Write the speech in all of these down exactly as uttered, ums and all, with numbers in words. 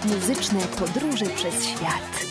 Muzyczne podróże przez świat.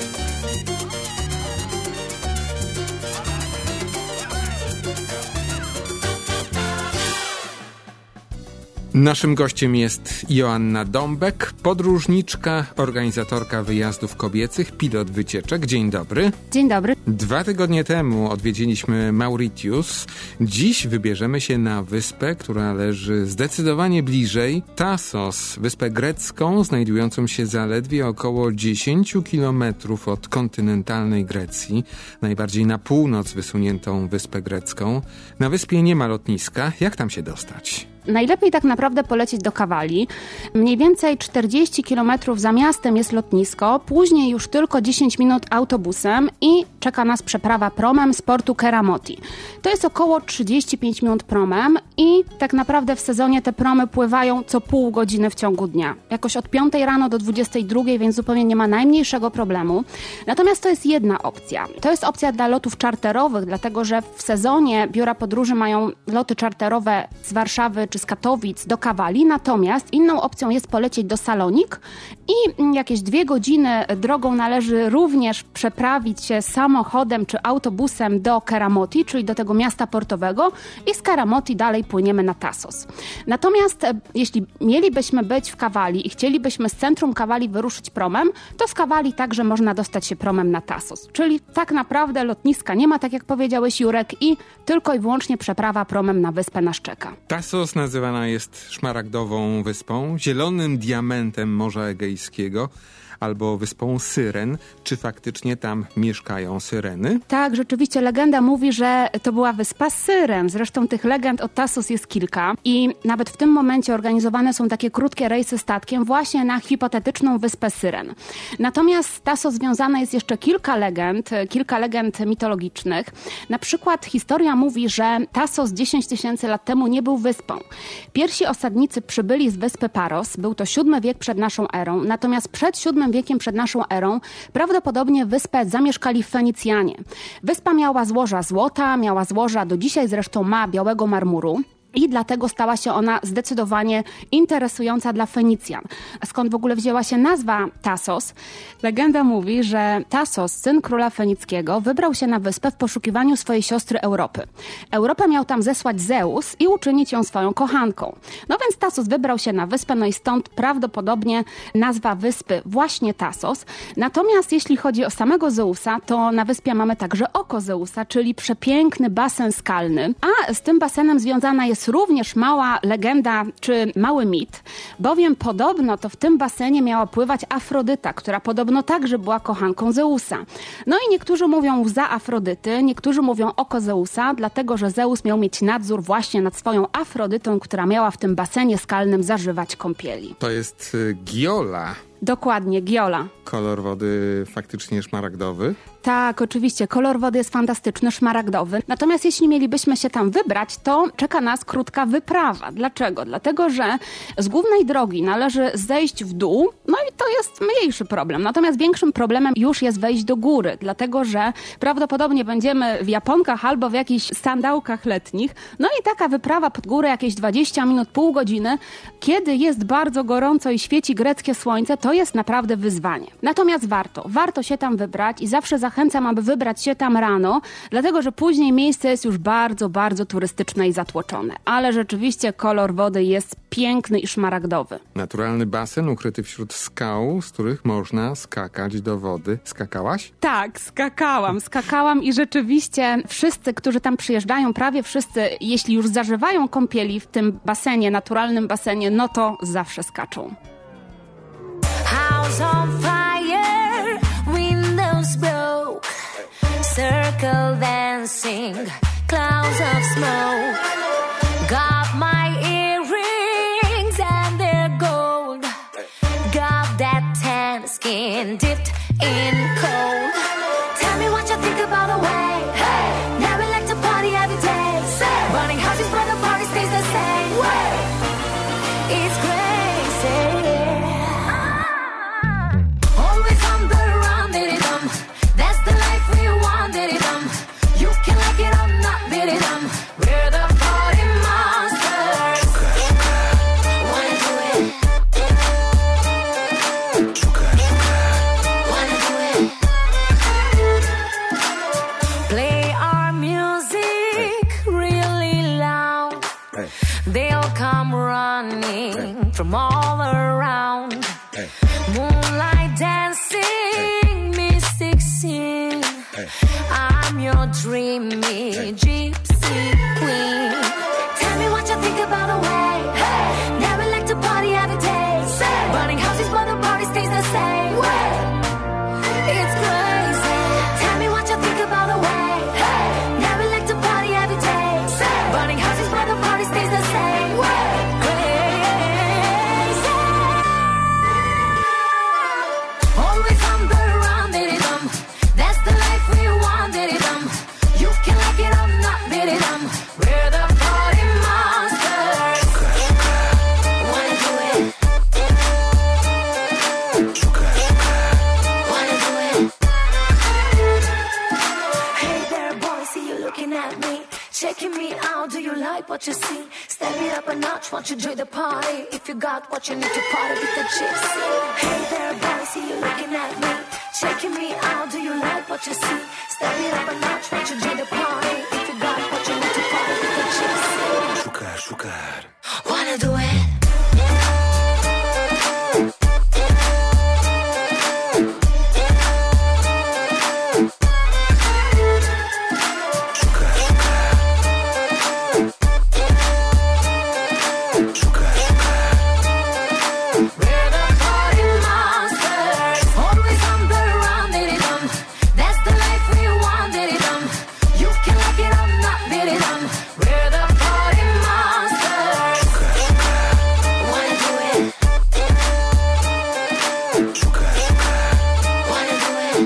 Naszym gościem jest Joanna Dąbek, podróżniczka, organizatorka wyjazdów kobiecych, pilot wycieczek. Dzień dobry. Dzień dobry. Dwa tygodnie temu odwiedziliśmy Mauritius. Dziś wybierzemy się na wyspę, która leży zdecydowanie bliżej. Tassos, wyspę grecką, znajdującą się zaledwie około dziesięć kilometrów od kontynentalnej Grecji, najbardziej na północ wysuniętą wyspę grecką. Na wyspie nie ma lotniska. Jak tam się dostać? Najlepiej tak naprawdę polecieć do Kawali. Mniej więcej czterdzieści kilometrów za miastem jest lotnisko, później już tylko dziesięć minut autobusem i czeka nas przeprawa promem z portu Keramoti. To jest około trzydzieści pięć minut promem i tak naprawdę w sezonie te promy pływają co pół godziny w ciągu dnia. Jakoś od piątej rano do dwudziestej drugiej, więc zupełnie nie ma najmniejszego problemu. Natomiast to jest jedna opcja. To jest opcja dla lotów czarterowych, dlatego że w sezonie biura podróży mają loty czarterowe z Warszawy czy z Katowic do Kawali, natomiast inną opcją jest polecieć do Salonik i jakieś dwie godziny drogą należy również przeprawić się samochodem czy autobusem do Keramoti, czyli do tego miasta portowego i z Keramoti dalej płyniemy na Tassos. Natomiast jeśli mielibyśmy być w Kawali i chcielibyśmy z centrum Kawali wyruszyć promem, to z Kawali także można dostać się promem na Tassos. Czyli tak naprawdę lotniska nie ma, tak jak powiedziałeś, Jurek, i tylko i wyłącznie przeprawa promem na wyspę nas czeka. Tassos nazywana jest szmaragdową wyspą, zielonym diamentem Morza Egejskiego, albo wyspą Syren. Czy faktycznie tam mieszkają syreny? Tak, rzeczywiście legenda mówi, że to była wyspa Syren. Zresztą tych legend o Tassos jest kilka i nawet w tym momencie organizowane są takie krótkie rejsy statkiem właśnie na hipotetyczną wyspę Syren. Natomiast z Tassos związane jest jeszcze kilka legend, kilka legend mitologicznych. Na przykład historia mówi, że Tassos dziesięć tysięcy lat temu nie był wyspą. Pierwsi osadnicy przybyli z wyspy Paros, był to siódmy wiek przed naszą erą, natomiast przed siódmym wiekiem przed naszą erą prawdopodobnie wyspę zamieszkali Fenicjanie. Wyspa miała złoża złota, miała złoża, do dzisiaj zresztą ma, białego marmuru. I dlatego stała się ona zdecydowanie interesująca dla Fenicjan. A skąd w ogóle wzięła się nazwa Tassos? Legenda mówi, że Tassos, syn króla fenickiego, wybrał się na wyspę w poszukiwaniu swojej siostry Europy. Europę miał tam zesłać Zeus i uczynić ją swoją kochanką. No więc Tassos wybrał się na wyspę, no i stąd prawdopodobnie nazwa wyspy właśnie Tassos. Natomiast jeśli chodzi o samego Zeusa, to na wyspie mamy także oko Zeusa, czyli przepiękny basen skalny, a z tym basenem związana jest również mała legenda czy mały mit, bowiem podobno to w tym basenie miała pływać Afrodyta, która podobno także była kochanką Zeusa. No i niektórzy mówią łza Afrodyty, niektórzy mówią oko Zeusa, dlatego że Zeus miał mieć nadzór właśnie nad swoją Afrodytą, która miała w tym basenie skalnym zażywać kąpieli. To jest y, Giola. Dokładnie, Giola. Kolor wody faktycznie szmaragdowy? Tak, oczywiście. Kolor wody jest fantastyczny, szmaragdowy. Natomiast jeśli mielibyśmy się tam wybrać, to czeka nas krótka wyprawa. Dlaczego? Dlatego, że z głównej drogi należy zejść w dół, no i to jest mniejszy problem. Natomiast większym problemem już jest wejść do góry, dlatego, że prawdopodobnie będziemy w japonkach albo w jakichś sandałkach letnich. No i taka wyprawa pod górę, jakieś dwadzieścia minut, pół godziny, kiedy jest bardzo gorąco i świeci greckie słońce, to jest naprawdę wyzwanie. Natomiast warto, warto się tam wybrać i zawsze zachęcam, aby wybrać się tam rano, dlatego, że później miejsce jest już bardzo, bardzo turystyczne i zatłoczone. Ale rzeczywiście kolor wody jest piękny i szmaragdowy. Naturalny basen ukryty wśród skał, z których można skakać do wody. Skakałaś? Tak, skakałam, skakałam i rzeczywiście wszyscy, którzy tam przyjeżdżają, prawie wszyscy, jeśli już zażywają kąpieli w tym basenie, naturalnym basenie, no to zawsze skaczą. House on fire, windows broke, circle dancing, clouds of smoke. Got my earrings and they're gold. Got that tan skin dipped in cold. Tell me what you think about the way. Hey, now we like to party every day. Say, running houses but the party stays the same way. It's crazy. Always on the run, did it um. That's the life we want, did it um. You can like it or not, did it um. We're the party monsters. they'll come running from all around. Moonlight dancing, mystic scene. I'm your dreamy gypsy queen. Tell me what you think about the way. Never like to party every day. Burning houses but the party stays the same. It's crazy. Tell me what you think about the way. Never like to party every day. Burning houses but the party stays the same. Crazy. Always on the run, diddy-dum. That's the life we want, diddy-dum. You can like it or not, diddy-dum. We're the party monsters. Wanna do it? Wanna do it? Hey there, boy, see you looking at me, checking me out. Do you like what you see? Step it up a notch, won't you join the party? If you got what you need to party with the gypsy. Hey there, boy, see you looking at me, checking me out. Do you like what you see? Step it up a notch, won't you join the party? If you got what you need to party with the gypsy. Szukar, szukar. Wanna do it? We're the party monsters. Always on the run, diddy-dum. That's the life we want, diddy-dum. You can like it or not, diddy-dum. We're the party monsters. Wanna do it? Wanna do it?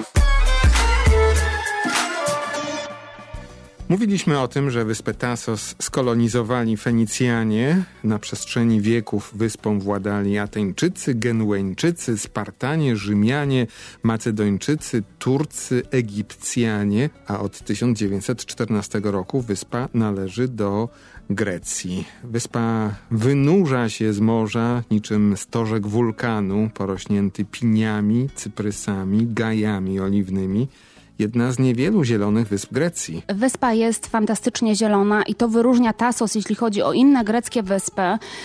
Mówiliśmy o tym, że wyspę Tasos skolonizowali Fenicjanie. Na przestrzeni wieków wyspą władali Ateńczycy, Genueńczycy, Spartanie, Rzymianie, Macedończycy, Turcy, Egipcjanie, a od tysiąc dziewięćset czternastego roku wyspa należy do Grecji. Wyspa wynurza się z morza niczym stożek wulkanu, porośnięty piniami, cyprysami, gajami oliwnymi. Jedna z niewielu zielonych wysp Grecji. Wyspa jest fantastycznie zielona i to wyróżnia Tasos, jeśli chodzi o inne greckie wyspy.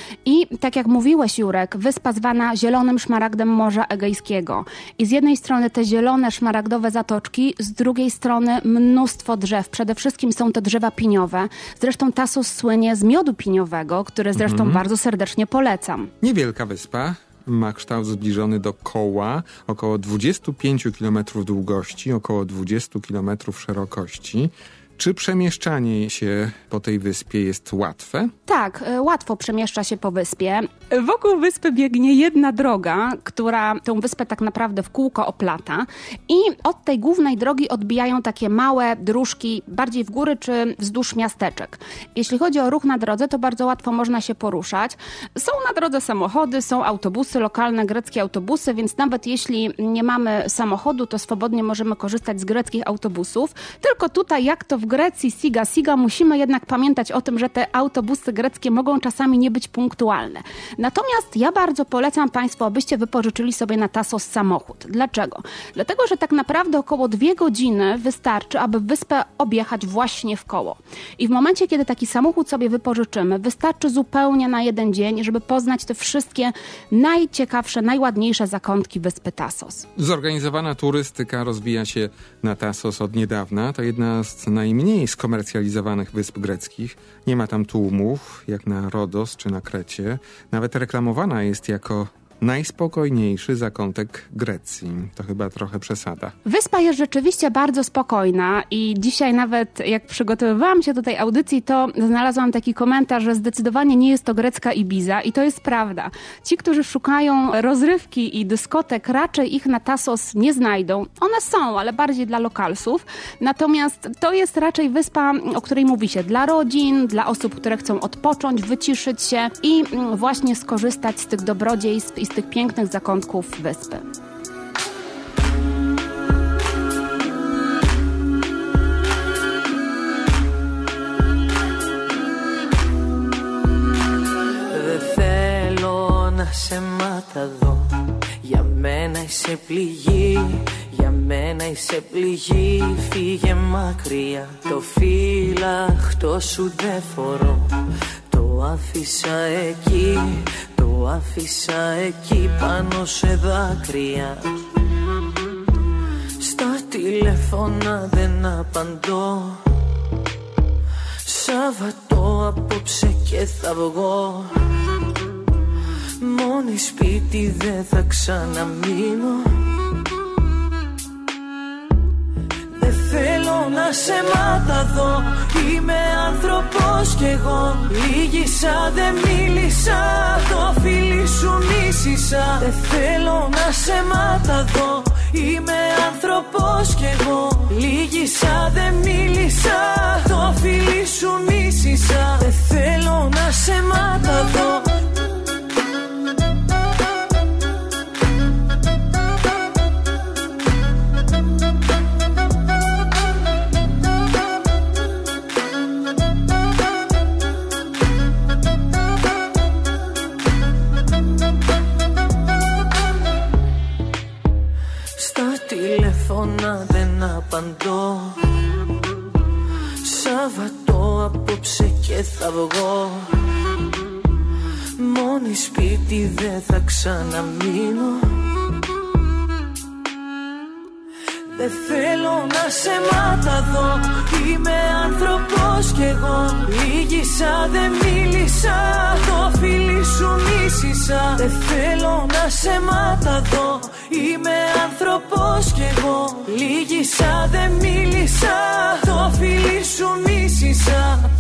I tak jak mówiłeś, Jurek, wyspa zwana zielonym szmaragdem Morza Egejskiego. I z jednej strony te zielone szmaragdowe zatoczki, z drugiej strony mnóstwo drzew. Przede wszystkim są to drzewa piniowe. Zresztą Tasos słynie z miodu piniowego, który zresztą mhm. bardzo serdecznie polecam. Niewielka wyspa. Ma kształt zbliżony do koła, około dwadzieścia pięć kilometrów długości, około dwadzieścia kilometrów szerokości. Czy przemieszczanie się po tej wyspie jest łatwe? Tak, łatwo przemieszcza się po wyspie. Wokół wyspy biegnie jedna droga, która tę wyspę tak naprawdę w kółko oplata i od tej głównej drogi odbijają takie małe dróżki bardziej w góry czy wzdłuż miasteczek. Jeśli chodzi o ruch na drodze, to bardzo łatwo można się poruszać. Są na drodze samochody, są autobusy, lokalne greckie autobusy, więc nawet jeśli nie mamy samochodu, to swobodnie możemy korzystać z greckich autobusów. Tylko tutaj, jak to w Grecji siga siga, musimy jednak pamiętać o tym, że te autobusy greckie mogą czasami nie być punktualne. Natomiast ja bardzo polecam Państwu, abyście wypożyczyli sobie na Tasos samochód. Dlaczego? Dlatego, że tak naprawdę około dwie godziny wystarczy, aby wyspę objechać właśnie w koło. I w momencie, kiedy taki samochód sobie wypożyczymy, wystarczy zupełnie na jeden dzień, żeby poznać te wszystkie najciekawsze, najładniejsze zakątki wyspy Tasos. Zorganizowana turystyka rozwija się na Tasos od niedawna. To jedna z najmniej skomercjalizowanych wysp greckich. Nie ma tam tłumów, jak na Rodos czy na Krecie. Nawet reklamowana jest jako najspokojniejszy zakątek Grecji. To chyba trochę przesada. Wyspa jest rzeczywiście bardzo spokojna i dzisiaj nawet jak przygotowywałam się do tej audycji, to znalazłam taki komentarz, że zdecydowanie nie jest to grecka Ibiza i to jest prawda. Ci, którzy szukają rozrywki i dyskotek, raczej ich na Tasos nie znajdą. One są, ale bardziej dla lokalsów. Natomiast to jest raczej wyspa, o której mówi się dla rodzin, dla osób, które chcą odpocząć, wyciszyć się i właśnie skorzystać z tych dobrodziejstw i z tych pięknych zakątków wyspy. Δεν θέλω να σε ματαδώ. Για μένα είσαι πληγή, για μένα είσαι πληγή. Φύγε μακριά, το φύλαχτο σου δεν φορώ. Το Το άφησα εκεί, το άφησα εκεί πάνω σε δάκρυα. Στα τηλέφωνα δεν απαντώ. Σάββατο απόψε και θα βγω. Μόνη σπίτι δεν θα ξαναμείνω. Δεν θέλω να σε μάταδω. Είμαι άνθρωπος κι εγώ. Λύγησα, δεν μίλησα. Το φίλι σου μίσησα. Δεν θέλω να σε μάταδω. Είμαι άνθρωπος κι εγώ. Λύγησα, δεν μίλησα. Το φίλι σου μίσησα. Δεν θέλω να σε μάταδω. Δεν απαντώ. Σάββατο απόψε και θα βγω. Μόνη σπίτι δεν θα ξαναμείνω. Δεν θέλω να σε μάταδω. Είμαι άνθρωπος κι εγώ. Λύγησα, δεν μίλησα. Το φίλι σου μίσησα. Δεν θέλω να σε μάταδω. Είμαι άνθρωπος κι εγώ. Λύγησα, δεν μίλησα. Το φίλι σου μίσησα.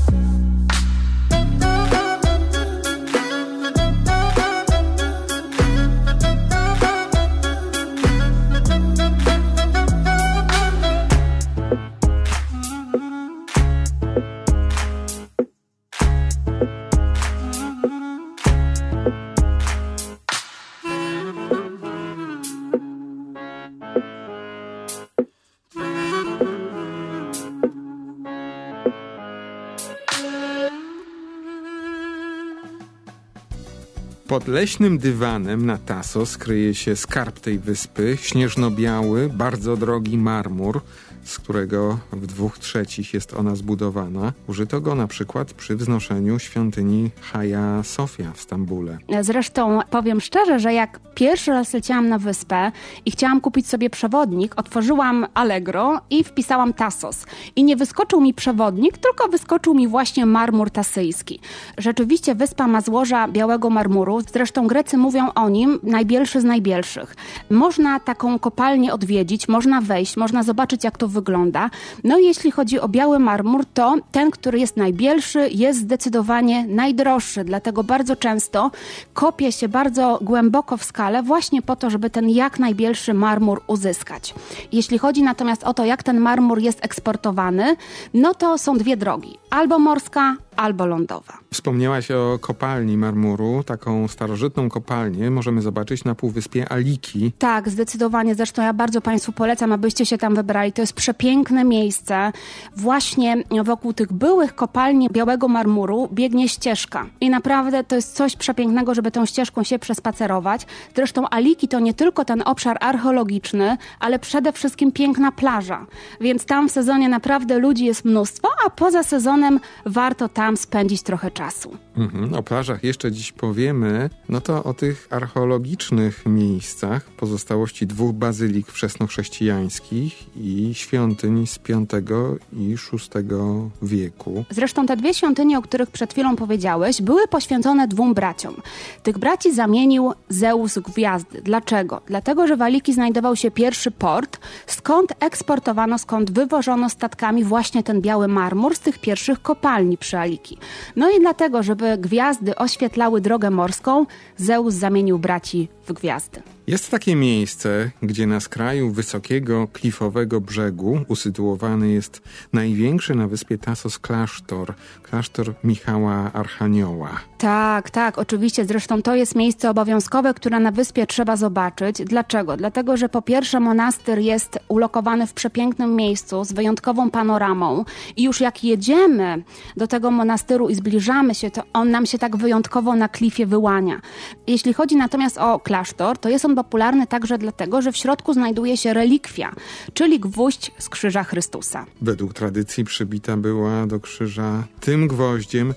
Pod leśnym dywanem na Tassos kryje się skarb tej wyspy, śnieżno-biały, bardzo drogi marmur, z którego w dwóch trzecich jest ona zbudowana. Użyto go na przykład przy wznoszeniu świątyni Hagia Sofia w Stambule. Zresztą powiem szczerze, że jak pierwszy raz leciałam na wyspę i chciałam kupić sobie przewodnik, otworzyłam Allegro i wpisałam Tassos. I nie wyskoczył mi przewodnik, tylko wyskoczył mi właśnie marmur tasyjski. Rzeczywiście wyspa ma złoża białego marmuru, zresztą Grecy mówią o nim najbielszy z najbielszych. Można taką kopalnię odwiedzić, można wejść, można zobaczyć, jak to wygląda. No i jeśli chodzi o biały marmur, to ten, który jest najbielszy, jest zdecydowanie najdroższy. Dlatego bardzo często kopie się bardzo głęboko w skalę właśnie po to, żeby ten jak najbielszy marmur uzyskać. Jeśli chodzi natomiast o to, jak ten marmur jest eksportowany, no to są dwie drogi. Albo morska, albo lądowa. Wspomniałaś o kopalni marmuru. Taką starożytną kopalnię możemy zobaczyć na półwyspie Aliki. Tak, zdecydowanie. Zresztą ja bardzo Państwu polecam, abyście się tam wybrali. To jest przepiękne miejsce. Właśnie wokół tych byłych kopalni białego marmuru biegnie ścieżka. I naprawdę to jest coś przepięknego, żeby tą ścieżką się przespacerować. Zresztą Aliki to nie tylko ten obszar archeologiczny, ale przede wszystkim piękna plaża. Więc tam w sezonie naprawdę ludzi jest mnóstwo, a poza sezonem warto tam spędzić trochę czasu. Mhm, o plażach jeszcze dziś powiemy. No to o tych archeologicznych miejscach, pozostałości dwóch bazylik wczesnochrześcijańskich i świątyń z piątego i szóstego wieku. Zresztą te dwie świątynie, o których przed chwilą powiedziałeś, były poświęcone dwóm braciom. Tych braci zamienił Zeus w gwiazdy. Dlaczego? Dlatego, że w Aliki znajdował się pierwszy port, skąd eksportowano, skąd wywożono statkami właśnie ten biały marmur z tych pierwszych kopalni przy Aliki. No i dlatego, żeby gwiazdy oświetlały drogę morską, Zeus zamienił braci w gwiazdy. Jest takie miejsce, gdzie na skraju wysokiego, klifowego brzegu usytuowany jest największy na wyspie Tassos klasztor, klasztor Michała Archanioła. Tak, tak, oczywiście. Zresztą to jest miejsce obowiązkowe, które na wyspie trzeba zobaczyć. Dlaczego? Dlatego, że po pierwsze monastyr jest ulokowany w przepięknym miejscu z wyjątkową panoramą i już jak jedziemy do tego monastyru i zbliżamy się, to on nam się tak wyjątkowo na klifie wyłania. Jeśli chodzi natomiast o klasztor, to jest on popularny także dlatego, że w środku znajduje się relikwia, czyli gwóźdź z krzyża Chrystusa. Według tradycji przybita była do krzyża tym gwoździem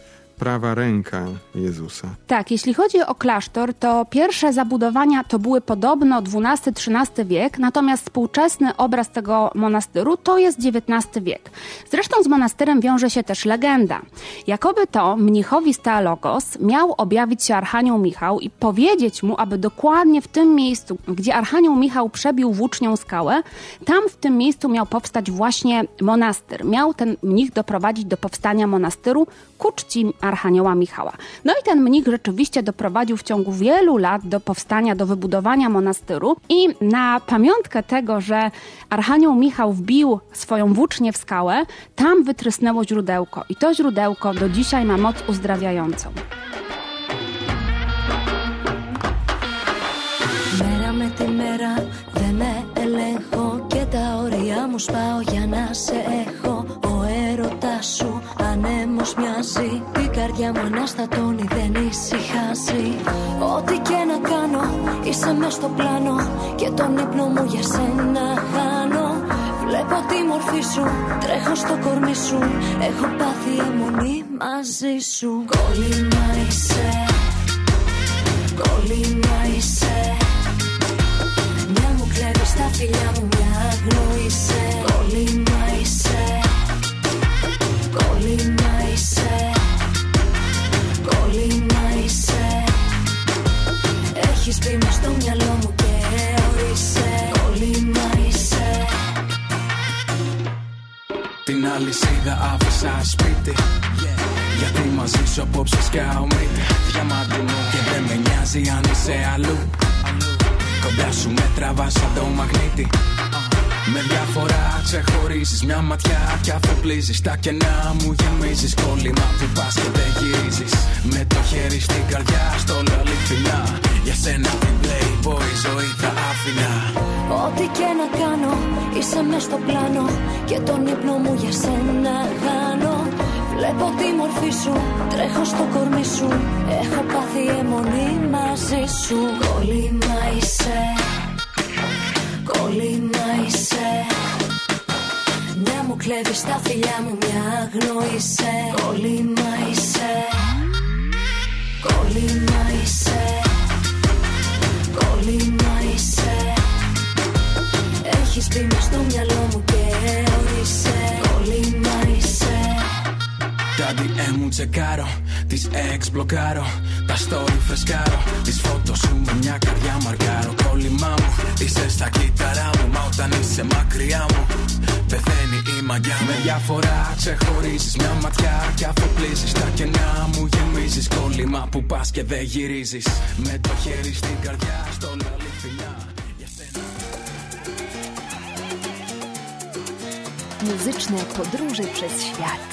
prawa ręka Jezusa. Tak, jeśli chodzi o klasztor, to pierwsze zabudowania to były podobno dwunasty trzynasty wiek, natomiast współczesny obraz tego monastyru to jest dziewiętnasty wiek. Zresztą z monastyrem wiąże się też legenda. Jakoby to mnichowi z Theologos miał objawić się Archanioł Michał i powiedzieć mu, aby dokładnie w tym miejscu, gdzie Archanioł Michał przebił włócznią skałę, tam w tym miejscu miał powstać właśnie monastyr. Miał ten mnich doprowadzić do powstania monastyru ku czci Archanioła Michała. No i ten mnich rzeczywiście doprowadził w ciągu wielu lat do powstania, do wybudowania monastyru i na pamiątkę tego, że Archanioł Michał wbił swoją włócznię w skałę, tam wytrysnęło źródełko i to źródełko do dzisiaj ma moc uzdrawiającą. Μέρα με τη μέρα δεν με ελέγχω και τα όρια μου σπάω για να σε έχω. Ο έρωτας σου ανέμος μοιάζει, η καρδιά μου αναστατώνει, δεν ησυχάζει. Ό,τι και να κάνω είσαι μες στο πλάνο και τον ύπνο μου για σένα χάνω. Βλέπω τη μορφή σου, τρέχω στο κορμί σου, έχω πάθει αιμονή μαζί σου. Κόλλημα είσαι, κόλλημα είσαι. Μια μου κλέβεις στα φιλιά μου, μια αγνοείσαι. Κόλλημα είσαι, κόλλημα είσαι, κόλλημα είσαι. Έχεις μπει μες στο μυαλό μου και ορίσε. Κόλλημα είσαι. Την αλυσίδα άφησα σπίτι, yeah. Γιατί μαζί σου απόψε σκάω μύτη. Διαμαντινό και δεν με νοιάζει αν είσαι αλλού. Κοντά σου με τραβάς σαν το μαγνήτη. Με διαφορά ξεχωρίζεις μια ματιά κι αφού πλύζεις τα κενά μου γεμίζεις. Κόλλημα που πας και δεν γυρίζεις. Με το χέρι στην καρδιά στο λέω αληθινά. Για σένα την Playboy ζωή θα άφηνα. Ό,τι και να κάνω είσαι μες στο πλάνο και τον ύπνο μου για σένα χάνω. Βλέπω τη μορφή σου, τρέχω στο κορμί σου, έχω πάθει αιμονή μαζί σου. Κόλλημα είσαι, κόλλημα είσαι. Μια μου κλέβεις τα φιλιά μου, μια αγνοείσαι. Κόλλημα είσαι, κόλλημα είσαι, κόλλημα είσαι. Έχεις μπει μες στο μυαλό μου και ορίσε. Κόλλημα είσαι. Τα ντι εμ μου τσεκάρω, τις εξ μπλοκάρω. Τα story φρεσκάρω, τις φώτος σου με μια καρδιά μαρκάρω. Κόλλημά μου, είσαι στα κύτταρά μου. Μα όταν είσαι μακριά μου, πεθαίνει η μαγιά μου. Με διαφορά ξεχωρίζεις μια ματιά κι αφού πλύζεις τα κενά μου γεμίζεις. Κόλλημα που πας και δεν γυρίζεις. Με το χέρι στην καρδιά στο λέω αληθινά. Muzyczne podróże przez świat.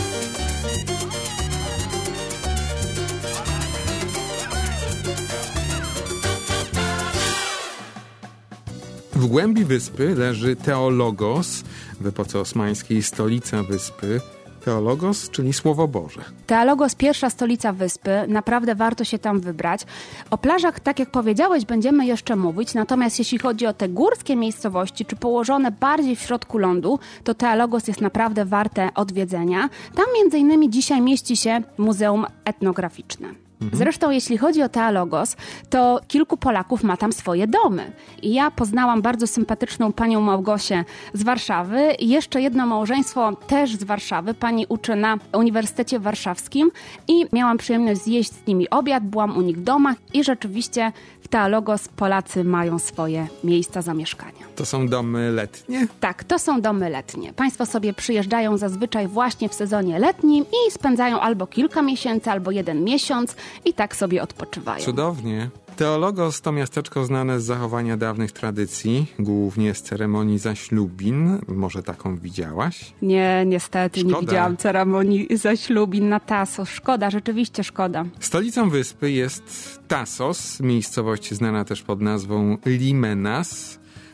W głębi wyspy leży Theologos, w epoce osmańskiej stolica wyspy. Theologos, czyli Słowo Boże. Theologos, pierwsza stolica wyspy, naprawdę warto się tam wybrać. O plażach, tak jak powiedziałeś, będziemy jeszcze mówić, natomiast jeśli chodzi o te górskie miejscowości, czy położone bardziej w środku lądu, to Theologos jest naprawdę warte odwiedzenia. Tam między innymi dzisiaj mieści się Muzeum Etnograficzne. Zresztą jeśli chodzi o Theologos, to kilku Polaków ma tam swoje domy. I ja poznałam bardzo sympatyczną panią Małgosię z Warszawy i jeszcze jedno małżeństwo też z Warszawy. Pani uczy na Uniwersytecie Warszawskim i miałam przyjemność zjeść z nimi obiad, byłam u nich w domach i rzeczywiście w Theologos Polacy mają swoje miejsca zamieszkania. To są domy letnie? Tak, to są domy letnie. Państwo sobie przyjeżdżają zazwyczaj właśnie w sezonie letnim i spędzają albo kilka miesięcy, albo jeden miesiąc i tak sobie odpoczywają. Cudownie. Theologos to miasteczko znane z zachowania dawnych tradycji, głównie z ceremonii zaślubin. Może taką widziałaś? Nie, niestety Szkoda. nie widziałam ceremonii zaślubin na Tassos. Szkoda, rzeczywiście szkoda. Stolicą wyspy jest Tassos, miejscowość znana też pod nazwą Limenas.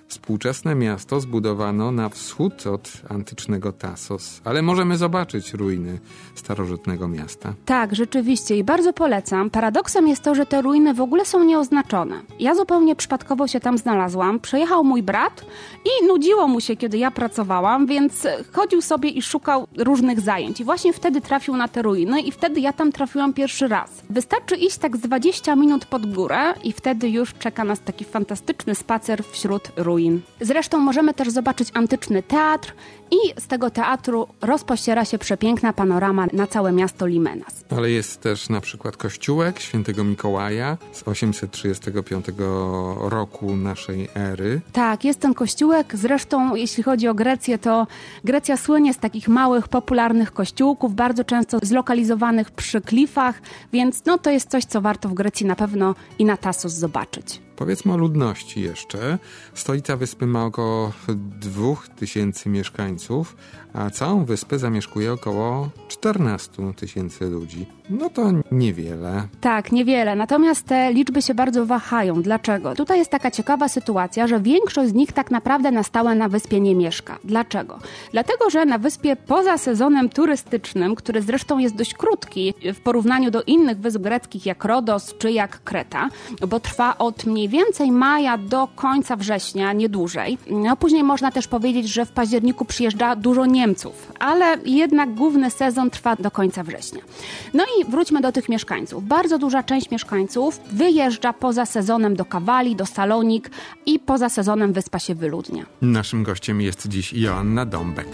Współczesne miasto zbudowano na wschód od antycznego Tassos, ale możemy zobaczyć ruiny starożytnego miasta. Tak, rzeczywiście i bardzo polecam. Paradoksem jest to, że te ruiny w ogóle są nieoznaczone. Ja zupełnie przypadkowo się tam znalazłam. Przyjechał mój brat i nudziło mu się, kiedy ja pracowałam, więc chodził sobie i szukał różnych zajęć. I właśnie wtedy trafił na te ruiny i wtedy ja tam trafiłam pierwszy raz. Wystarczy iść tak z dwadzieścia minut pod górę i wtedy już czeka nas taki fantastyczny spacer wśród ruin. Zresztą możemy też zobaczyć antyczny teatr i z tego teatru rozpościera się przepiękna panorama na całe miasto Limenas. Ale jest też na przykład kościółek świętego Mikołaja z osiemset trzydziestego piątego roku naszej ery. Tak, jest ten kościółek. Zresztą jeśli chodzi o Grecję, to Grecja słynie z takich małych, popularnych kościółków, bardzo często zlokalizowanych przy klifach, więc no to jest coś, co warto w Grecji na pewno i na Tassos zobaczyć. Powiedzmy o ludności jeszcze. Stolica wyspy ma około dwóch tysięcy mieszkańców, a całą wyspę zamieszkuje około czternastu tysięcy ludzi. No to niewiele. Tak, niewiele. Natomiast te liczby się bardzo wahają. Dlaczego? Tutaj jest taka ciekawa sytuacja, że większość z nich tak naprawdę na stałe na wyspie nie mieszka. Dlaczego? Dlatego, że na wyspie poza sezonem turystycznym, który zresztą jest dość krótki w porównaniu do innych wysp greckich jak Rodos czy jak Kreta, bo trwa od mniej więcej maja do końca września, nie dłużej. No później można też powiedzieć, że w październiku przyjeżdża dużo Niemców, ale jednak główny sezon trwa do końca września. No i wróćmy do tych mieszkańców. Bardzo duża część mieszkańców wyjeżdża poza sezonem do Kawali, do Salonik i poza sezonem wyspa się wyludnia. Naszym gościem jest dziś Joanna Dąbek.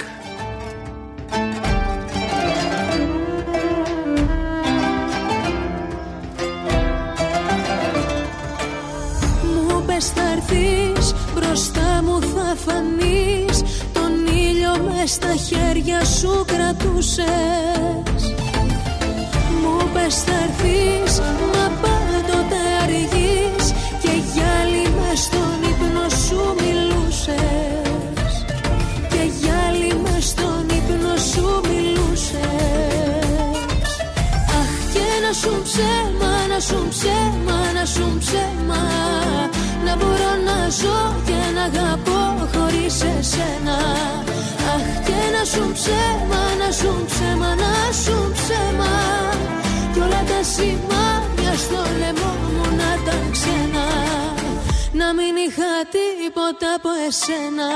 Μου πες θα έρθεις, μπροστά μου θα φανείς, τον ήλιο μες στα χέρια σου κρατούσες. Μου πες θα έρθεις, μα πάντοτε αργείς και για άλλη μες στον ύπνο σου μιλούσες. Και για άλλη μες στον ύπνο σου μιλούσες. Αχ και να σου ψέμα, να σου ψέμα, να σου ψέμα, να μπορώ να ζω και να αγαπώ χωρίς εσένα. Αχ και να σου ψέμα, να σου ψέμα, να σου ψέμα, κι όλα τα σημάδια στο λαιμό μου να τα ξένα, να μην είχα τίποτα από εσένα.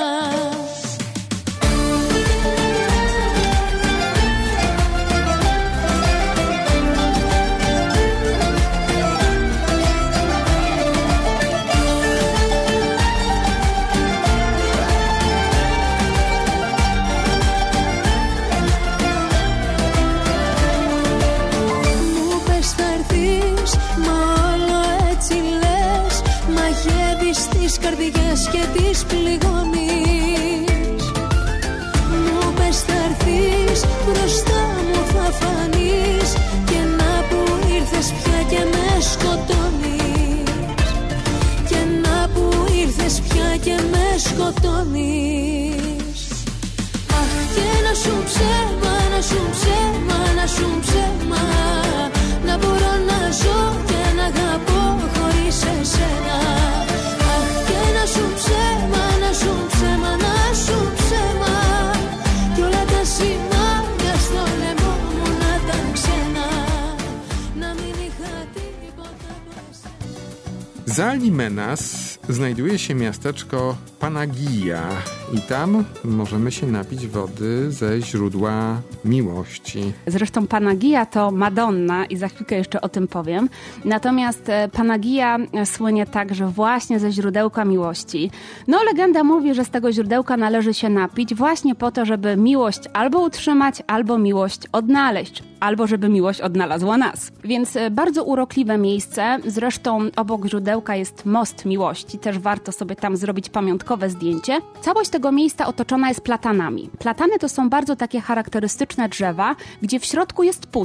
Τις καρδιές και τις πληγώνεις. Μου πες θα έρθεις, μπροστά μου θα φανείς, και να που ήρθες πια και με σκοτώνεις. Και να που ήρθες πια και με σκοτώνεις. Αχ και να σου ψέμα, να σου ψέμα, να σου ψέμα, να μπορώ να ζω και να αγαπώ χωρίς εσένα. Να σου ψέμα, να σου ψέμα, να σου ψέμα, κι όλα τα σημάδια στο λαιμό μου να τα ξένα, να μην είχα τίποτα από εσένα. Za Limenas znajduje się miasteczko Panagia i tam możemy się napić wody ze źródła miłości. Zresztą Panagia to Madonna i za chwilkę jeszcze o tym powiem. Natomiast Panagia słynie także właśnie ze źródełka miłości. No legenda mówi, że z tego źródełka należy się napić właśnie po to, żeby miłość albo utrzymać, albo miłość odnaleźć, albo żeby miłość odnalazła nas. Więc bardzo urokliwe miejsce. Zresztą obok źródełka jest most miłości. Też warto sobie tam zrobić pamiątkowe zdjęcie. Całość tego miejsca otoczona jest platanami. Platany to są bardzo takie charakterystyczne drzewa, gdzie w środku jest pusto.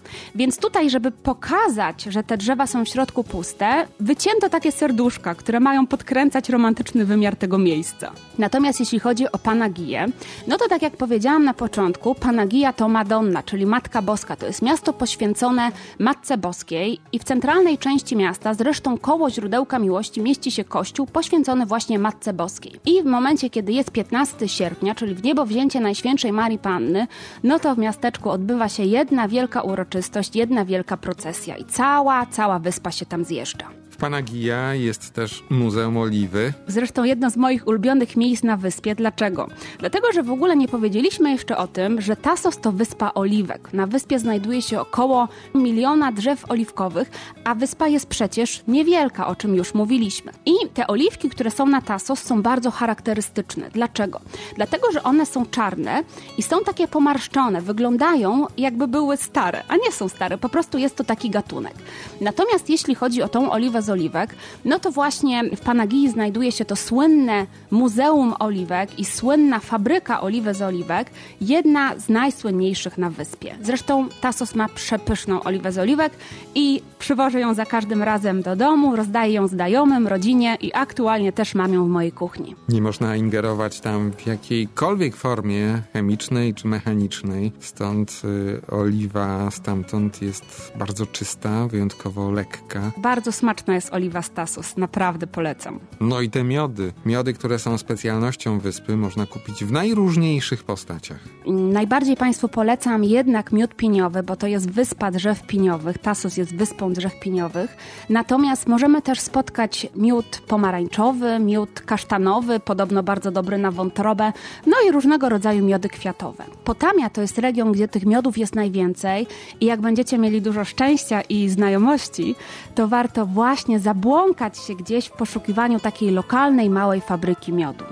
Więc tutaj, żeby pokazać, że te drzewa są w środku puste, wycięto takie serduszka, które mają podkręcać romantyczny wymiar tego miejsca. Natomiast jeśli chodzi o Panagiję, no to tak jak powiedziałam na początku, Panagija to Madonna, czyli Matka Boska. To jest miasto poświęcone Matce Boskiej i w centralnej części miasta, zresztą koło źródełka miłości, mieści się kościół poświęcony właśnie Matce Boskiej. I w momencie, kiedy jest piętnastego sierpnia, czyli w niebowzięcie Najświętszej Marii Panny, no to w miasteczku odbywa się jedna wielka uroczystość, jedna wielka procesja i cała, cała wyspa się tam zjeżdża. W Panagija jest też Muzeum Oliwy. Zresztą jedno z moich ulubionych miejsc na wyspie. Dlaczego? Dlatego, że w ogóle nie powiedzieliśmy jeszcze o tym, że Tasos to wyspa oliwek. Na wyspie znajduje się około miliona drzew oliwkowych, a wyspa jest przecież niewielka, o czym już mówiliśmy. I te oliwki, które są na Tasos, są bardzo charakterystyczne. Dlaczego? Dlatego, że one są czarne i są takie pomarszczone. Wyglądają, jakby były stare, a nie są stare. Po prostu jest to taki gatunek. Natomiast jeśli chodzi o tą oliwę z oliwek, no to właśnie w Panagii znajduje się to słynne Muzeum Oliwek i słynna fabryka oliwy z oliwek, jedna z najsłynniejszych na wyspie. Zresztą Tasos ma przepyszną oliwę z oliwek i przywożę ją za każdym razem do domu, rozdaję ją znajomym, rodzinie i aktualnie też mam ją w mojej kuchni. Nie można ingerować tam w jakiejkolwiek formie chemicznej czy mechanicznej, stąd y, oliwa stamtąd jest bardzo czysta, wyjątkowo lekka. Bardzo smaczna jest oliwa z Tasos, naprawdę polecam. No i te miody. Miody, które są specjalnością wyspy, można kupić w najróżniejszych postaciach. Najbardziej Państwu polecam jednak miód piniowy, bo to jest wyspa drzew piniowych. Tasos jest wyspą drzew piniowych. Natomiast możemy też spotkać miód pomarańczowy, miód kasztanowy, podobno bardzo dobry na wątrobę, no i różnego rodzaju miody kwiatowe. Potamia to jest region, gdzie tych miodów jest najwięcej i jak będziecie mieli dużo szczęścia i znajomości, to warto właśnie zabłąkać się gdzieś w poszukiwaniu takiej lokalnej, małej fabryki miodu.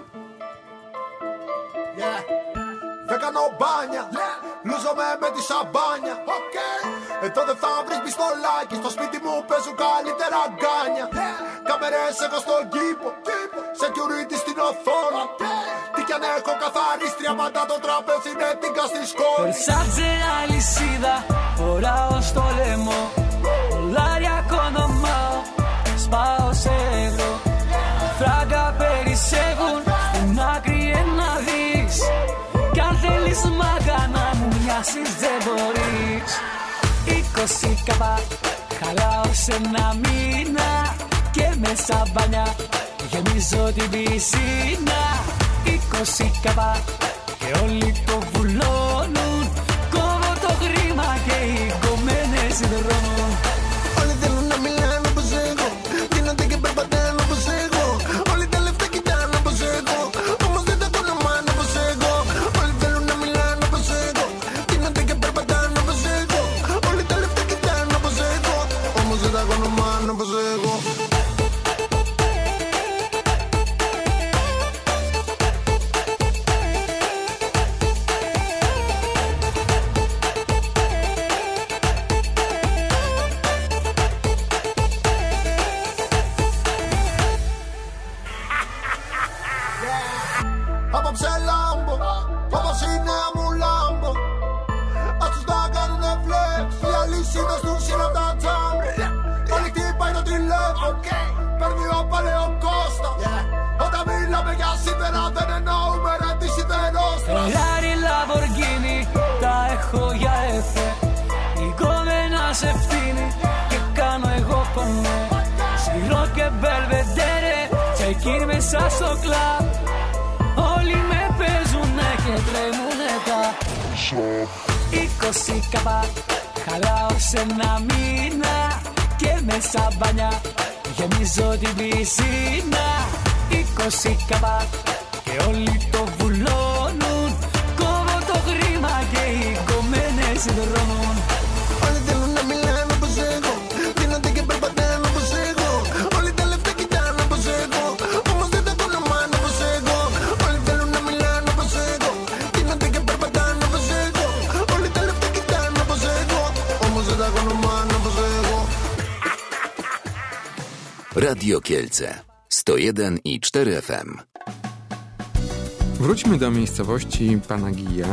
Δεν κάνω μπάνια, λούζομαι με τη σαμπάνια. Εδώ δεν θα βρεις πιστολάκι, στο σπίτι μου παίζουν καλύτερα γκάνια. Κάμερες έχω στον κήπο, security στην οθόνη. Τι κι αν έχω καθαρίστρια, πάντα το τραπέζι είναι τίγκα στη σκόνη. Versace αλυσίδα, φοράω στο λαιμό. Δολάρια κονομάω, σπάω σε ευρώ. Φράγκα περισσεύουν, στην άκρη ένα δις. Κι αν θέλεις μάγκα να μου μοιάσεις δεν μπορείς. Είκοσι καπά, χαλάω σε ένα μήνα. Και με σαμπάνια γεμίζω την πισίνα. Είκοσι καπά και όλοι το βουλώνουν. Κόβω το χρήμα και οι κομμένες δρώνουν. Όλοι θέλουν να μιλάνε όπως εγώ, γίνονται και περπατάνε όπως εγώ. Όλοι τα λεφτά κοιτάνε όπως εγώ, όμως δεν τα κονομάνε όπως εγώ. Όλοι θέλουν να μιλάνε όπως εγώ, γίνονται και περπατάνε όπως εγώ. Όλοι τα λεφτά κοιτάνε όπως εγώ, όμως δεν τα κονομάνε όπως εγώ. Απόψε λάμπω, όπως είναι μου λάμπω. Ας τους τα κάνουνε φλεξ, οι αλυσίδες τους είναι απ' τα τζάμπο. Όλοι χτυπάει το τηλέφωνο, παίρνει ο παλαιό Κώστα. Όταν μιλάμε για σίδερα δεν εννοούμε ρε τη σιδερόστα. Ferrari, Lamborghini, τα έχω για εφέ. Η κόμενα σε φτύνει και κάνω εγώ κονέ. Σφυρό και μπελβεντέρε, τσεκίν μέσα στο κλαμπ. Όλοι με παίζουνε και τρέμουνε τα είκοσι καπά, χαλάω σε ένα μήνα. Και με σαμπάνια γεμίζω την πισίνα. Είκοσι καπά και όλοι το βουλώνουν. Κόβω το χρήμα και οι κομμένες δρώνουν. Όλοι θέλουν να μιλάνε όπως εγώ, γίνονται και περπατάνε όπως εγώ. Όλοι τα λεφτά κοιτάνε όπως εγώ, όμως δεν τα κονομάνε όπως εγώ. Όλοι θέλουν να μιλάνε όπως εγώ, γίνονται και περπατάνε όπως εγώ. Όλοι τα λεφτά κοιτάνε όπως εγώ, όμως δεν τα κονομάνε όπως εγώ. Radio Kielce sto jeden i cztery F M. Wróćmy do miejscowości Panagija.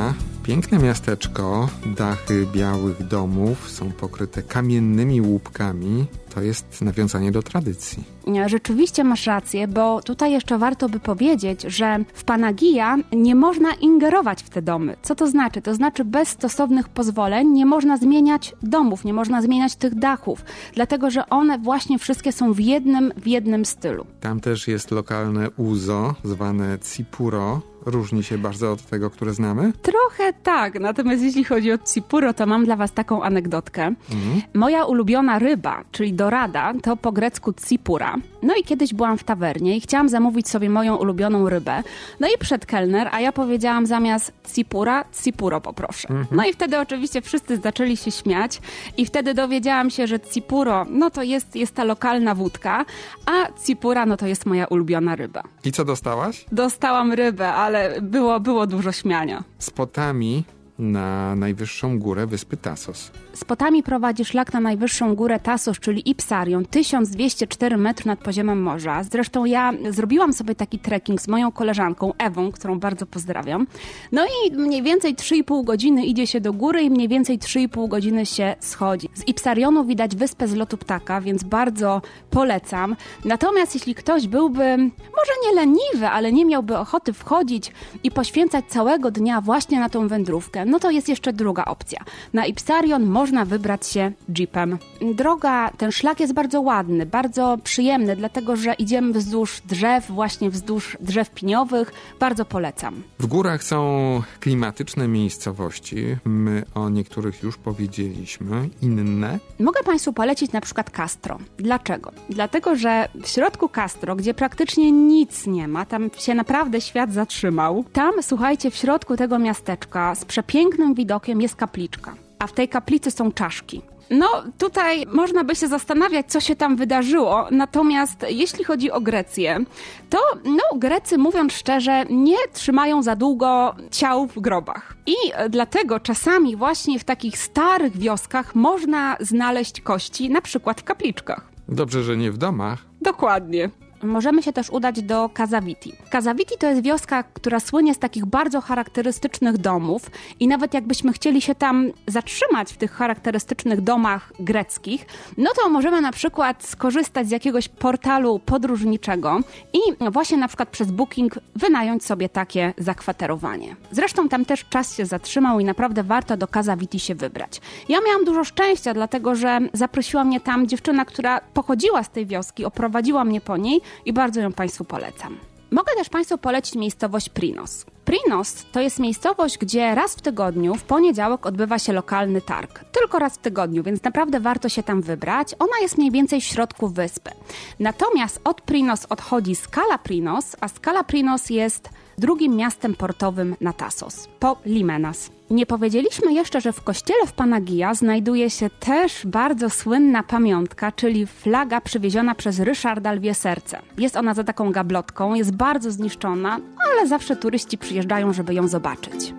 Piękne miasteczko, dachy białych domów są pokryte kamiennymi łupkami. To jest nawiązanie do tradycji. Rzeczywiście masz rację, bo tutaj jeszcze warto by powiedzieć, że w Panagia nie można ingerować w te domy. Co to znaczy? To znaczy bez stosownych pozwoleń nie można zmieniać domów, nie można zmieniać tych dachów, dlatego że one właśnie wszystkie są w jednym, w jednym stylu. Tam też jest lokalne uzo, zwane cipuro. Różni się bardzo od tego, które znamy? Trochę tak, natomiast jeśli chodzi o cipuro, to mam dla was taką anegdotkę. Mhm. Moja ulubiona ryba, czyli dorada, to po grecku cipura. No i kiedyś byłam w tawernie i chciałam zamówić sobie moją ulubioną rybę. No i przed kelner, a ja powiedziałam zamiast cipura, cipuro poproszę. Mhm. No i wtedy oczywiście wszyscy zaczęli się śmiać i wtedy dowiedziałam się, że cipuro, no to jest, jest ta lokalna wódka, a cipura, no to jest moja ulubiona ryba. I co dostałaś? Dostałam rybę, ale było, było dużo śmiania. Z potami na najwyższą górę wyspy Tasos. Z potami prowadzi szlak na najwyższą górę Tasos, czyli Ipsarion, tysiąc dwieście cztery metry nad poziomem morza. Zresztą ja zrobiłam sobie taki trekking z moją koleżanką Ewą, którą bardzo pozdrawiam. No i mniej więcej trzy i pół godziny idzie się do góry i mniej więcej trzy i pół godziny się schodzi. Z Ipsarionu widać wyspę z lotu ptaka, więc bardzo polecam. Natomiast jeśli ktoś byłby może nie leniwy, ale nie miałby ochoty wchodzić i poświęcać całego dnia właśnie na tą wędrówkę, no to jest jeszcze druga opcja. Na Ipsarion można wybrać się jeepem. Droga, ten szlak jest bardzo ładny, bardzo przyjemny, dlatego że idziemy wzdłuż drzew, właśnie wzdłuż drzew piniowych. Bardzo polecam. W górach są klimatyczne miejscowości. My o niektórych już powiedzieliśmy. Inne? Mogę Państwu polecić na przykład Castro. Dlaczego? Dlatego, że w środku Castro, gdzie praktycznie nic nie ma, tam się naprawdę świat zatrzymał, tam, słuchajcie, w środku tego miasteczka z przepięknym widokiem jest kapliczka. A w tej kaplicy są czaszki. No, tutaj można by się zastanawiać, co się tam wydarzyło, natomiast jeśli chodzi o Grecję, to no, Grecy, mówiąc szczerze, nie trzymają za długo ciał w grobach. I dlatego czasami właśnie w takich starych wioskach można znaleźć kości, na przykład w kapliczkach. Dobrze, że nie w domach. Dokładnie. Możemy się też udać do Casaviti. Casaviti to jest wioska, która słynie z takich bardzo charakterystycznych domów i nawet jakbyśmy chcieli się tam zatrzymać w tych charakterystycznych domach greckich, no to możemy na przykład skorzystać z jakiegoś portalu podróżniczego i właśnie na przykład przez Booking wynająć sobie takie zakwaterowanie. Zresztą tam też czas się zatrzymał i naprawdę warto do Casaviti się wybrać. Ja miałam dużo szczęścia, dlatego że zaprosiła mnie tam dziewczyna, która pochodziła z tej wioski, oprowadziła mnie po niej i bardzo ją Państwu polecam. Mogę też Państwu polecić miejscowość Prinos. Prinos to jest miejscowość, gdzie raz w tygodniu, w poniedziałek odbywa się lokalny targ. Tylko raz w tygodniu, więc naprawdę warto się tam wybrać. Ona jest mniej więcej w środku wyspy. Natomiast od Prinos odchodzi Skala Prinos, a Skala Prinos jest drugim miastem portowym na Tasos, po Limenas. Nie powiedzieliśmy jeszcze, że w kościele w Panagia znajduje się też bardzo słynna pamiątka, czyli flaga przywieziona przez Ryszarda Lwie Serce. Jest ona za taką gablotką, jest bardzo zniszczona, ale zawsze turyści przyjeżdżają, żeby ją zobaczyć.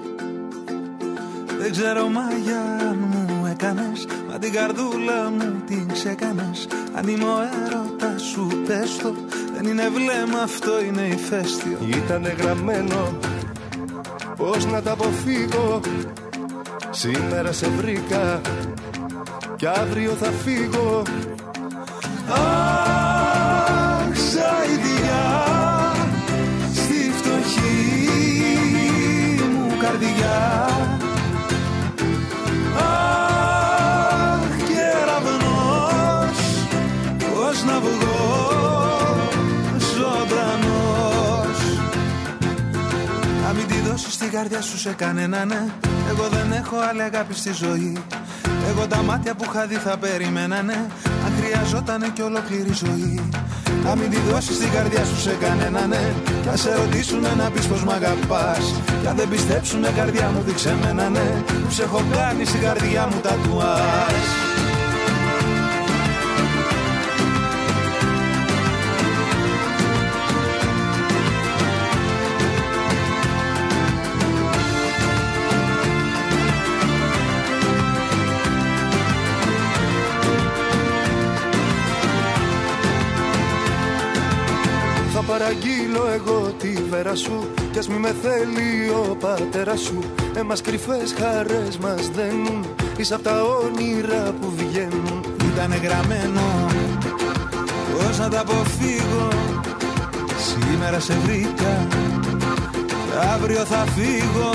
Δεν ξέρω μαγιά μου έκανες, μα την καρδούλα μου την ξεκάνες. Αν είμαι ο έρωτας σου πες το, δεν είναι βλέμμα, αυτό είναι ηφαίστειο. Ήτανε γραμμένο πώς να τα αποφύγω. Σήμερα σε βρήκα κι αύριο θα φύγω. Αχ, σαϊδιά στη φτωχή μου καρδιά. Αχ, κεραυνός, πώς να βγω ζωντανός. Να μην τη δώσεις την καρδιά σου σε κανένα, ναι. Εγώ δεν έχω άλλη αγάπη στη ζωή. Εγώ τα μάτια που είχα δει θα περιμένανε, αν χρειαζότανε κι ολόκληρη ζωή. Να μην τη δώσεις την καρδιά σου σε κανένα, ναι. Κι αν σε ρωτήσουνε να πεις πως μ' αγαπάς, κι αν δεν πιστέψουνε καρδιά μου δείξε μένα, ναι. Που σε έχω κάνει στην καρδιά μου τατουάζ. παραγγείλω εγώ τη βέρα σου. Κι ας μη με θέλει ο πατέρας σου. Εμάς κρυφές χαρές μας δένουν. Είσαι απ' τα όνειρα που βγαίνουν. Ήτανε γραμμένο πώς να τα αποφύγω. Σήμερα σε βρήκα και αύριο θα φύγω.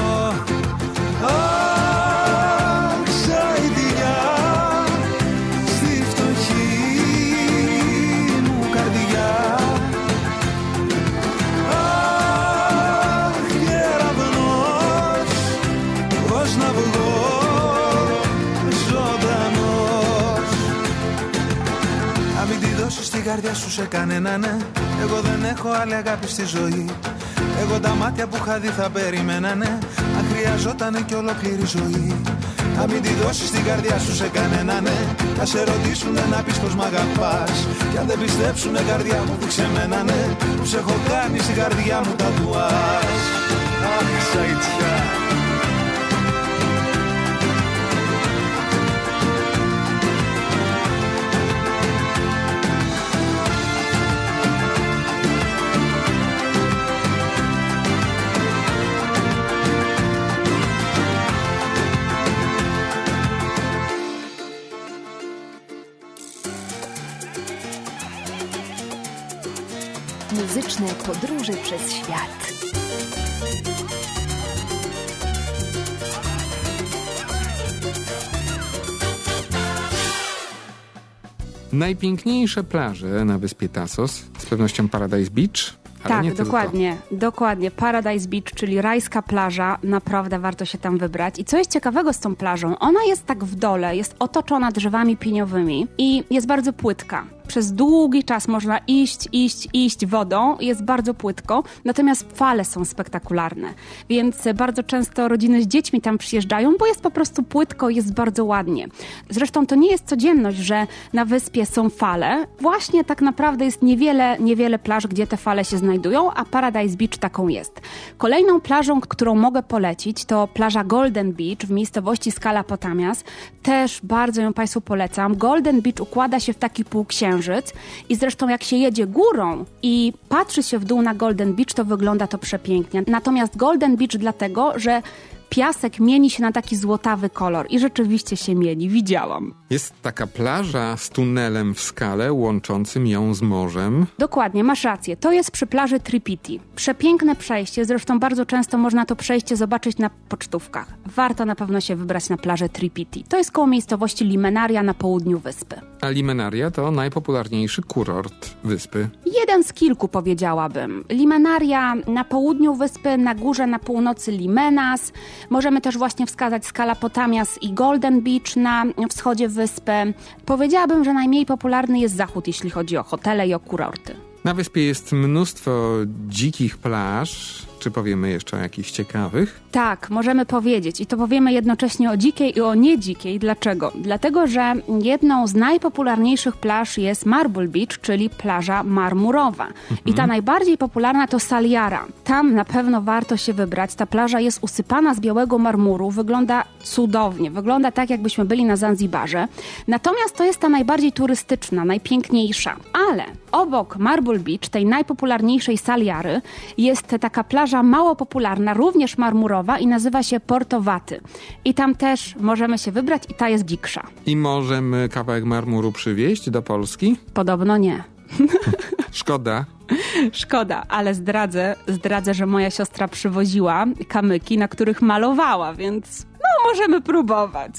Αχ, σαϊδιά στη φτωχή μου καρδιά. Αχ, κεραυνός, πώς να βγω ζωντανός. Να μην τη δώσεις την καρδιά σου σε κανένα, ναι. Εγώ δεν έχω άλλη αγάπη στη ζωή. Εγώ τα μάτια που είχα δει θα περιμένανε. Αν χρειαζότανε κι ολόκληρη ζωή. Να μην τη δώσεις την καρδιά σου σε κανένα, ναι. Θα σε ρωτήσουνε να πεις πως μ' αγαπάς. Κι αν δεν πιστέψουνε καρδιά μου δείξε μένα, ναι. Που σε έχω κάνει στην καρδιά μου τατουάζ. Αχ, σαϊτσιά. Muzyczne podróże przez świat. Najpiękniejsze plaże na wyspie Tasos z pewnością Paradise Beach. Ale tak, nie dokładnie, dokładnie. Paradise Beach, czyli rajska plaża, naprawdę warto się tam wybrać. I co jest ciekawego z tą plażą, ona jest tak w dole, jest otoczona drzewami pieniowymi i jest bardzo płytka. Przez długi czas można iść, iść, iść wodą, jest bardzo płytko, natomiast fale są spektakularne, więc bardzo często rodziny z dziećmi tam przyjeżdżają, bo jest po prostu płytko, jest bardzo ładnie. Zresztą to nie jest codzienność, że na wyspie są fale. Właśnie tak naprawdę jest niewiele, niewiele plaż, gdzie te fale się znajdują, a Paradise Beach taką jest. Kolejną plażą, którą mogę polecić, to plaża Golden Beach w miejscowości Skala Potamias. Też bardzo ją Państwu polecam. Golden Beach układa się w taki półksiężyc i zresztą jak się jedzie górą i patrzy się w dół na Golden Beach, to wygląda to przepięknie. Natomiast Golden Beach dlatego, że piasek mieni się na taki złotawy kolor i rzeczywiście się mieni, widziałam. Jest taka plaża z tunelem w skale łączącym ją z morzem. Dokładnie, masz rację. To jest przy plaży Tripiti. Przepiękne przejście, zresztą bardzo często można to przejście zobaczyć na pocztówkach. Warto na pewno się wybrać na plażę Tripiti. To jest koło miejscowości Limenaria na południu wyspy. A Limenaria to najpopularniejszy kurort wyspy. Jeden z kilku, powiedziałabym. Limenaria na południu wyspy, na górze na północy Limenas. Możemy też właśnie wskazać Skala Potamias i Golden Beach na wschodzie wyspy. Powiedziałabym, że najmniej popularny jest zachód, jeśli chodzi o hotele i o kurorty. Na wyspie jest mnóstwo dzikich plaż. Czy powiemy jeszcze o jakichś ciekawych? Tak, możemy powiedzieć. I to powiemy jednocześnie o dzikiej i o niedzikiej. Dlaczego? Dlatego, że jedną z najpopularniejszych plaż jest Marble Beach, czyli plaża marmurowa. Mhm. I ta najbardziej popularna to Saliara. Tam na pewno warto się wybrać. Ta plaża jest usypana z białego marmuru. Wygląda cudownie. Wygląda tak, jakbyśmy byli na Zanzibarze. Natomiast to jest ta najbardziej turystyczna, najpiękniejsza. Ale obok Marble Beach, tej najpopularniejszej Saliary, jest taka plaża mało popularna, również marmurowa i nazywa się Porto Vaty. I tam też możemy się wybrać i ta jest dziksza. I możemy kawałek marmuru przywieźć do Polski? Podobno nie. Szkoda. Szkoda, ale zdradzę, zdradzę, że moja siostra przywoziła kamyki, na których malowała, więc no możemy próbować.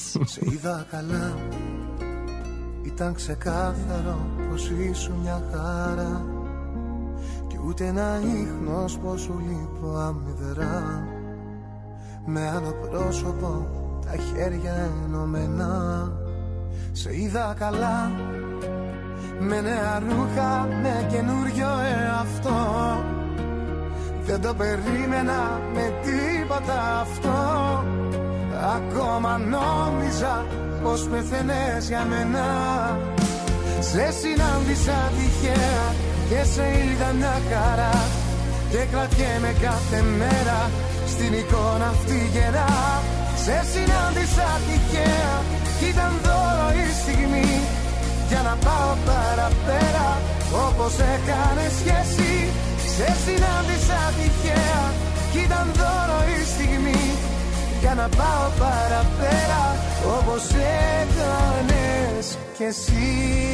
Ήταν ξεκάθαρο πως ήσουν μια χαρά κι ούτε ένα ίχνος πως σου λείπω αμυδρά με άλλο πρόσωπο, τα χέρια ενωμένα σε είδα καλά με νέα ρούχα, με καινούριο εαυτό δεν το περίμενα με τίποτα αυτό ακόμα νόμιζα πως πεθαίνες για μένα. Σε συνάντησα τυχαία και σε είδα μια χαρά και κρατιέμαι κάθε μέρα στην εικόνα αυτή γερά. Σε συνάντησα τυχαία κι ήταν δώρο η στιγμή για να πάω παραπέρα όπως έκανες και εσύ. Σε συνάντησα τυχαία κι ήταν δώρο η στιγμή για να πάω παραπέρα όπως έκανες κι εσύ.